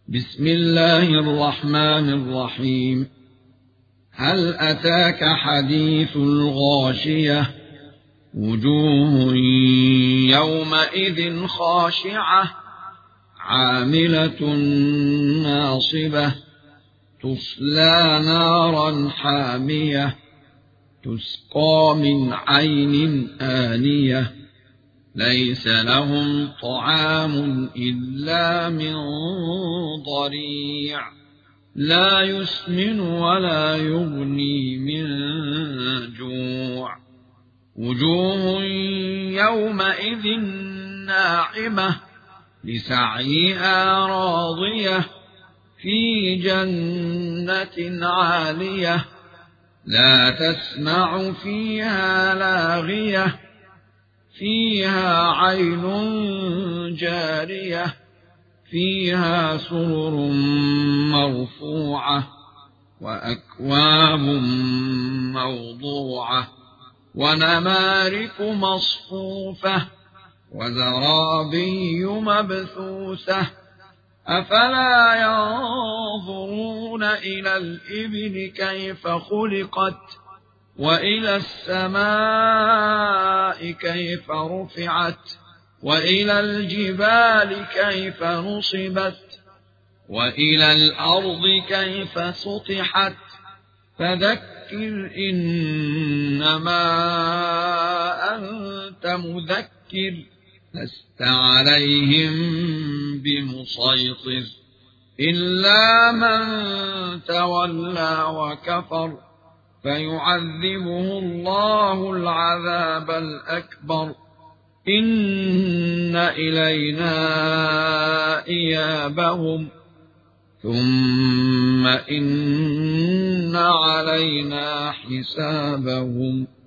بسم الله الرحمن الرحيم. هل أتاك حديث الغاشية؟ وجوه يومئذ خاشعة عاملة ناصبة تصلى نارا حامية تسقى من عين آنية ليس لهم طعام إلا من ضريع لا يسمن ولا يغني من جوع. وجوه يومئذ ناعمة لسعيها راضية في جنة عالية لا تسمع فيها لاغية فيها عين جارية فيها سرر مرفوعة وأكواب موضوعة ونمارق مصفوفة وزرابي مبثوثة أفلا ينظرون إلى الإبل كيف خلقت وإلى السماء كيف رفعت وإلى الجبال كيف نصبت وإلى الأرض كيف سطحت فذكر إنما أنت مذكر لست عليهم بمسيطر إلا من تولى وكفر فيعذبه الله العذاب الأكبر إن إلينا إيابهم ثم إن علينا حسابهم.